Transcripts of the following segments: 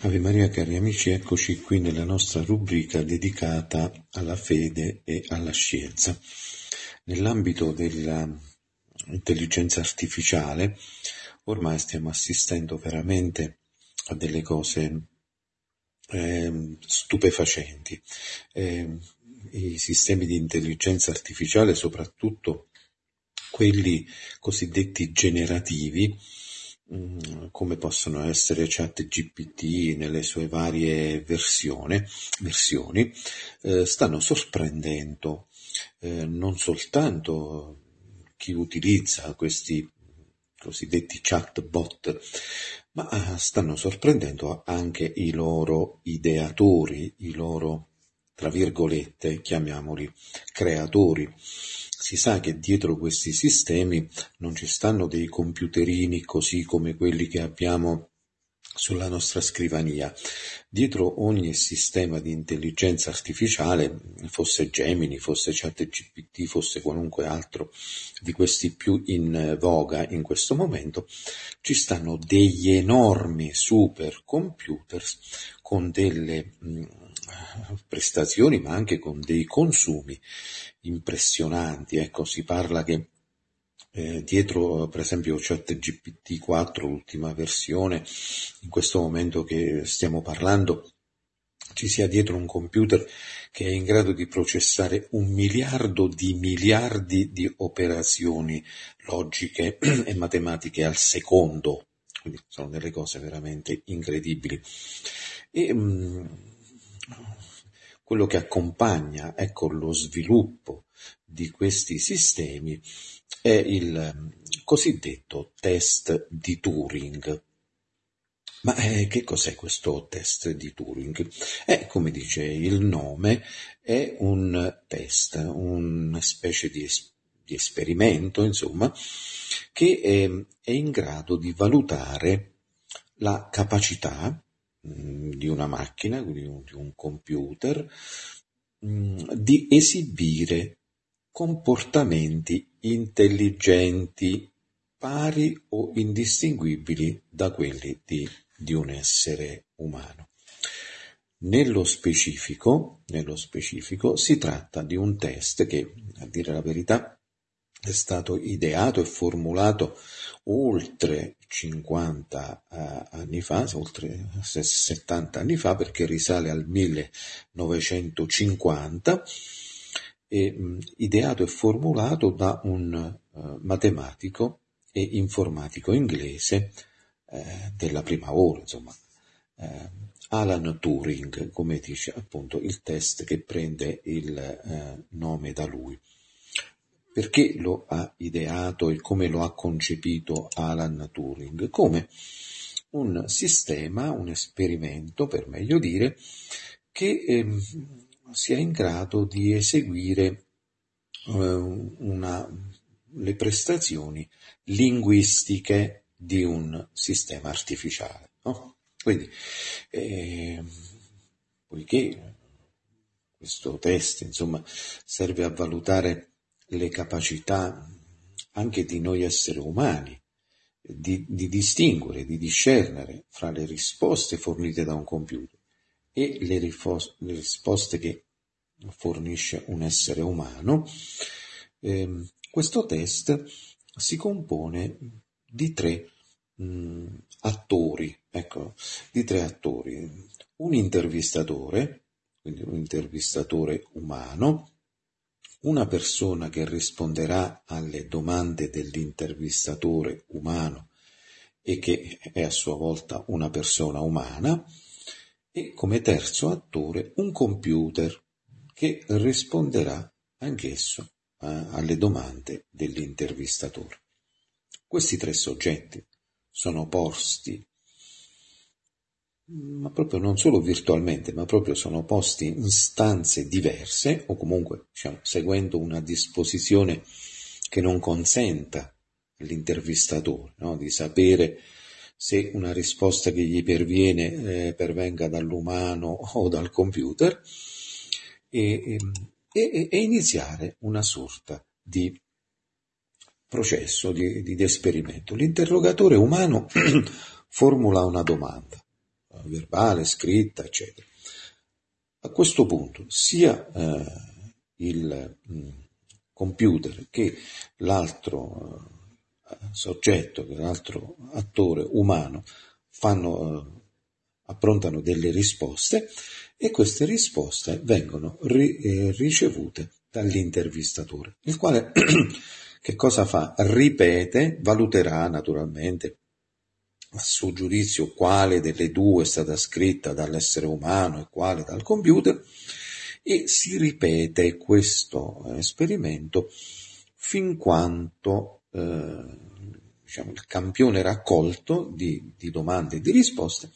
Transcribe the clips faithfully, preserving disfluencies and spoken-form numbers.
Ave Maria, cari amici, eccoci qui nella nostra rubrica dedicata alla fede e alla scienza. Nell'ambito dell'intelligenza artificiale ormai stiamo assistendo veramente a delle cose eh, stupefacenti. Eh, i sistemi di intelligenza artificiale, soprattutto quelli cosiddetti generativi, come possono essere ChatGPT nelle sue varie versioni, versioni eh, stanno sorprendendo eh, non soltanto chi utilizza questi cosiddetti chatbot, ma stanno sorprendendo anche i loro ideatori, i loro, tra virgolette, chiamiamoli creatori. Si sa che dietro questi sistemi non ci stanno dei computerini così come quelli che abbiamo sulla nostra scrivania. Dietro ogni sistema di intelligenza artificiale, fosse Gemini, fosse ChatGPT, fosse qualunque altro di questi più in voga in questo momento, ci stanno degli enormi supercomputer con delle mh, prestazioni ma anche con dei consumi impressionanti. Ecco, si parla che eh, dietro, per esempio, ChatGPT quattro, l'ultima versione, in questo momento che stiamo parlando, ci sia dietro un computer che è in grado di processare un miliardo di miliardi di operazioni logiche e matematiche al secondo. Quindi sono delle cose veramente incredibili. E mh, quello che accompagna, ecco, lo sviluppo di questi sistemi è il cosiddetto test di Turing. Ma eh, che cos'è questo test di Turing? Eh, come dice il nome, è un test, una specie di, es- di esperimento, insomma, che è, è in grado di valutare la capacità mh, di una macchina, quindi un, di un computer, mh, di esibire comportamenti intelligenti pari o indistinguibili da quelli di, di un essere umano. Nello specifico, nello specifico si tratta di un test che, a dire la verità, è stato ideato e formulato oltre cinquanta uh, anni fa, oltre settanta anni fa, perché risale al millenovecentocinquanta, e, mh, ideato e formulato da un uh, matematico e informatico inglese eh, della prima ora, insomma, eh, Alan Turing, come dice appunto il test che prende il eh, nome da lui. Perché lo ha ideato e come lo ha concepito Alan Turing? Come un sistema, un esperimento, per meglio dire, che ehm, sia in grado di eseguire eh, una, le prestazioni linguistiche di un sistema artificiale, no? Quindi, eh, poiché questo test, insomma, serve a valutare le capacità anche di noi esseri umani di, di distinguere, di discernere fra le risposte fornite da un computer e le, rifos- le risposte che fornisce un essere umano. Eh, questo test si compone di tre mh, attori, ecco, di tre attori, un intervistatore, quindi un intervistatore umano, una persona che risponderà alle domande dell'intervistatore umano e che è a sua volta una persona umana, e come terzo attore un computer che risponderà anch'esso eh, alle domande dell'intervistatore. Questi tre soggetti sono posti, ma proprio non solo virtualmente, ma proprio sono posti in stanze diverse, o comunque, diciamo, seguendo una disposizione che non consenta all'intervistatore, no, di sapere se una risposta che gli perviene eh, pervenga dall'umano o dal computer, e, e, e iniziare una sorta di processo, di, di esperimento. L'interrogatore umano formula una domanda. verbale, scritta, eccetera. A questo punto sia eh, il mh, computer che l'altro eh, soggetto, che l'altro attore umano fanno, eh, approntano delle risposte e queste risposte vengono ri, eh, ricevute dall'intervistatore, il quale che cosa fa? Ripete, valuterà naturalmente a suo giudizio quale delle due è stata scritta dall'essere umano e quale dal computer, e si ripete questo esperimento fin quanto eh, diciamo, il campione raccolto di, di domande e di risposte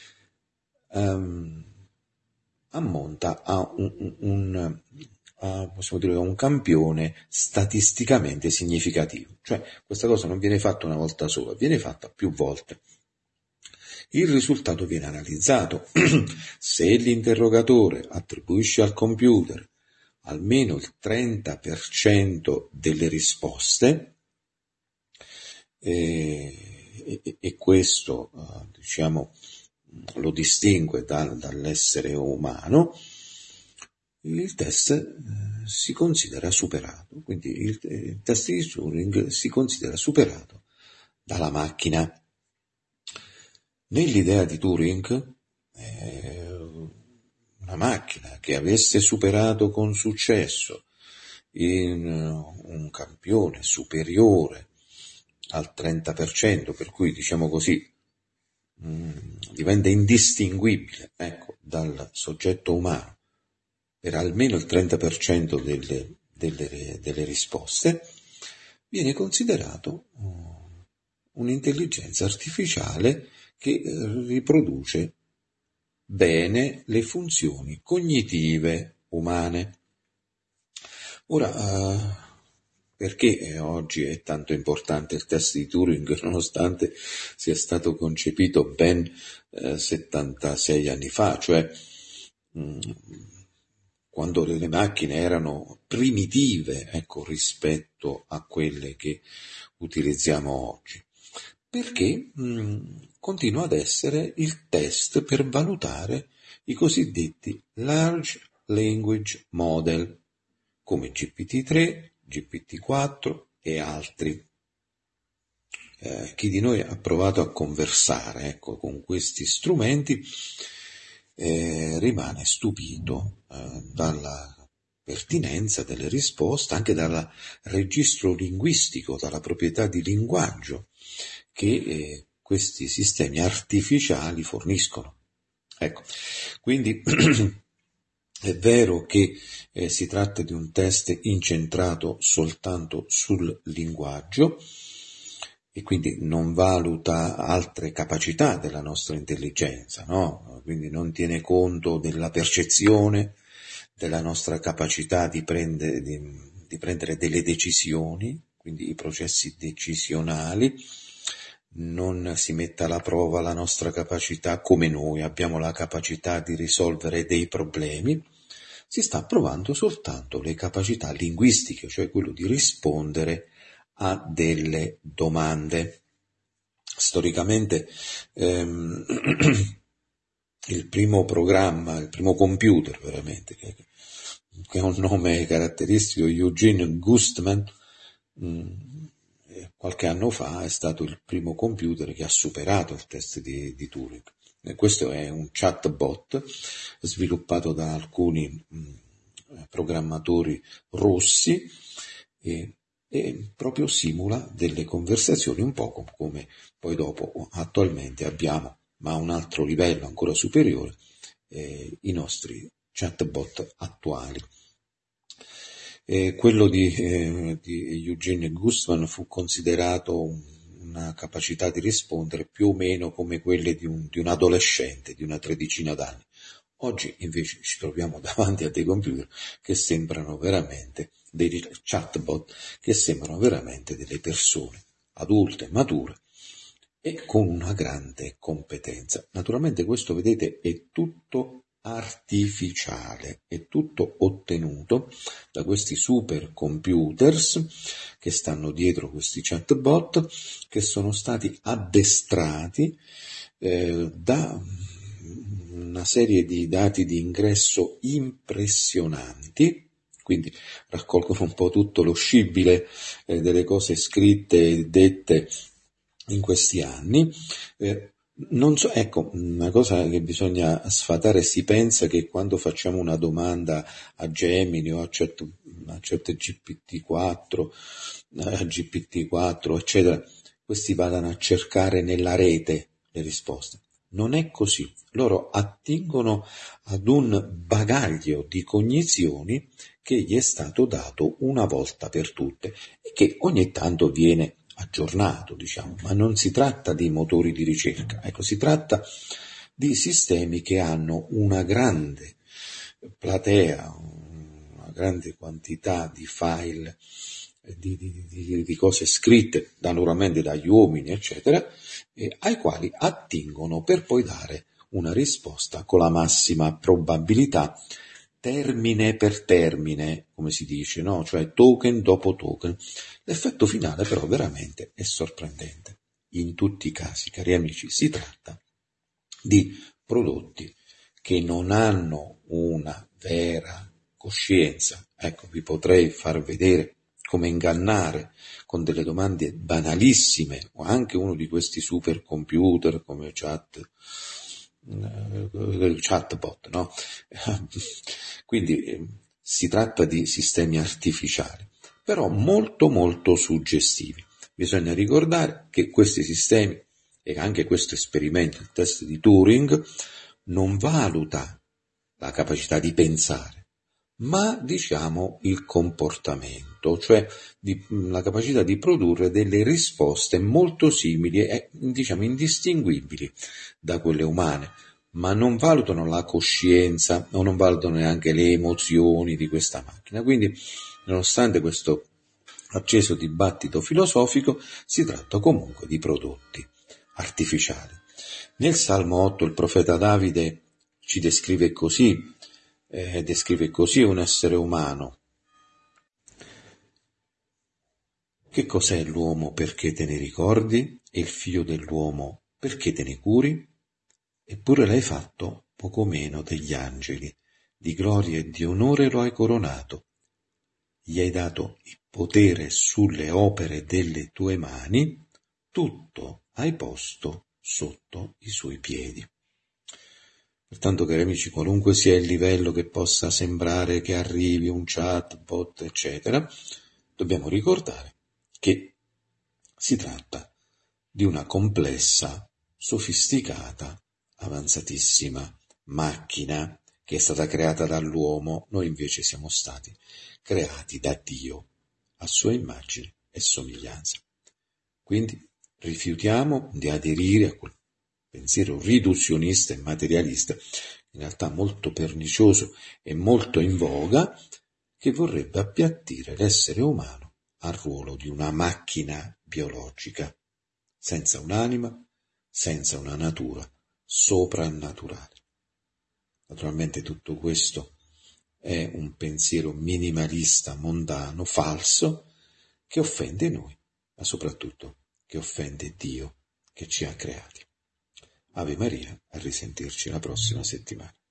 ehm, ammonta a un, un, un a, possiamo dire, a un campione statisticamente significativo. Cioè questa cosa non viene fatta una volta sola, viene fatta più volte. Il risultato viene analizzato. Se l'interrogatore attribuisce al computer almeno il trenta per cento delle risposte, e, e, e questo eh, diciamo lo distingue da, dall'essere umano, il test eh, si considera superato. Quindi il, il test di Turing si considera superato dalla macchina. Nell'idea di Turing, eh, una macchina che avesse superato con successo in un campione superiore al trenta per cento, per cui diciamo così mh, diventa indistinguibile, ecco, dal soggetto umano per almeno il trenta per cento delle, delle, delle risposte, viene considerato uh, un'intelligenza artificiale che riproduce bene le funzioni cognitive umane. Ora, uh, perché oggi è tanto importante il test di Turing, nonostante sia stato concepito ben uh, settantasei anni fa, cioè mh, quando le macchine erano primitive, ecco, rispetto a quelle che utilizziamo oggi? Perché mh, continua ad essere il test per valutare i cosiddetti Large Language Model, come G P T tre, G P T quattro e altri. Eh, chi di noi ha provato a conversare, ecco, con questi strumenti eh, rimane stupito eh, dalla pertinenza delle risposte, anche dal registro linguistico, dalla proprietà di linguaggio che eh, questi sistemi artificiali forniscono. Ecco, quindi è vero che eh, si tratta di un test incentrato soltanto sul linguaggio e quindi non valuta altre capacità della nostra intelligenza, no? Quindi non tiene conto della percezione, della nostra capacità di prendere, di, di prendere delle decisioni, quindi i processi decisionali. Non si mette alla prova la nostra capacità come noi abbiamo la capacità di risolvere dei problemi, si sta provando soltanto le capacità linguistiche, cioè quello di rispondere a delle domande. Storicamente ehm, il primo programma, il primo computer veramente, che, che ha un nome caratteristico, Eugene Gustman, mh, qualche anno fa è stato il primo computer che ha superato il test di, di Turing. E questo è un chatbot sviluppato da alcuni mh, programmatori russi e, e proprio simula delle conversazioni un po' come poi dopo attualmente abbiamo, ma a un altro livello ancora superiore, eh, i nostri chatbot attuali. Eh, quello di, eh, di Eugene Gustman fu considerato un, una capacità di rispondere più o meno come quelle di un, di un adolescente, di una tredicina d'anni. Oggi invece ci troviamo davanti a dei computer che sembrano veramente, dei chatbot che sembrano veramente delle persone adulte, mature e con una grande competenza. Naturalmente questo, vedete, è tutto artificiale, è tutto ottenuto da questi supercomputers che stanno dietro questi chatbot, che sono stati addestrati eh, da una serie di dati di ingresso impressionanti, quindi raccolgono un po' tutto lo scibile eh, delle cose scritte e dette in questi anni. Eh, non so, ecco, una cosa che bisogna sfatare: si pensa che quando facciamo una domanda a Gemini o a Chat, a Chat G P T quattro, a G P T quattro, eccetera, questi vadano a cercare nella rete le risposte. Non è così. Loro attingono ad un bagaglio di cognizioni che gli è stato dato una volta per tutte e che ogni tanto viene aggiornato, diciamo, ma non si tratta di motori di ricerca, ecco, si tratta di sistemi che hanno una grande platea, una grande quantità di file, di, di, di, di cose scritte da loro mente, dagli uomini, eccetera, eh, ai quali attingono per poi dare una risposta con la massima probabilità, termine per termine, come si dice, no? Cioè token dopo token. L'effetto finale però veramente è sorprendente. In tutti i casi, cari amici, si tratta di prodotti che non hanno una vera coscienza. Ecco, vi potrei far vedere come ingannare con delle domande banalissime, o anche uno di questi supercomputer come chat, eh, chatbot, no? Quindi eh, si tratta di sistemi artificiali, però molto molto suggestivi. Bisogna ricordare che questi sistemi e anche questo esperimento, il test di Turing, non valuta la capacità di pensare, ma diciamo il comportamento, cioè di, la capacità di produrre delle risposte molto simili e diciamo indistinguibili da quelle umane, ma non valutano la coscienza o non valutano neanche le emozioni di questa macchina. Quindi, nonostante questo acceso dibattito filosofico, si tratta comunque di prodotti artificiali. Nel Salmo otto il profeta Davide ci descrive così, eh, descrive così un essere umano. Che cos'è l'uomo perché te ne ricordi? E il figlio dell'uomo perché te ne curi? Eppure l'hai fatto poco meno degli angeli, di gloria e di onore lo hai coronato. Gli hai dato il potere sulle opere delle tue mani, tutto hai posto sotto i suoi piedi. Pertanto, cari amici, qualunque sia il livello che possa sembrare che arrivi un chatbot, eccetera, dobbiamo ricordare che si tratta di una complessa, sofisticata, avanzatissima macchina che è stata creata dall'uomo. Noi invece siamo stati creati da Dio a sua immagine e somiglianza. Quindi rifiutiamo di aderire a quel pensiero riduzionista e materialista, in realtà molto pernicioso e molto in voga, che vorrebbe appiattire l'essere umano al ruolo di una macchina biologica, senza un'anima, senza una natura soprannaturale. Naturalmente tutto questo è un pensiero minimalista, mondano, falso, che offende noi, ma soprattutto che offende Dio che ci ha creati. Ave Maria, a risentirci la prossima settimana.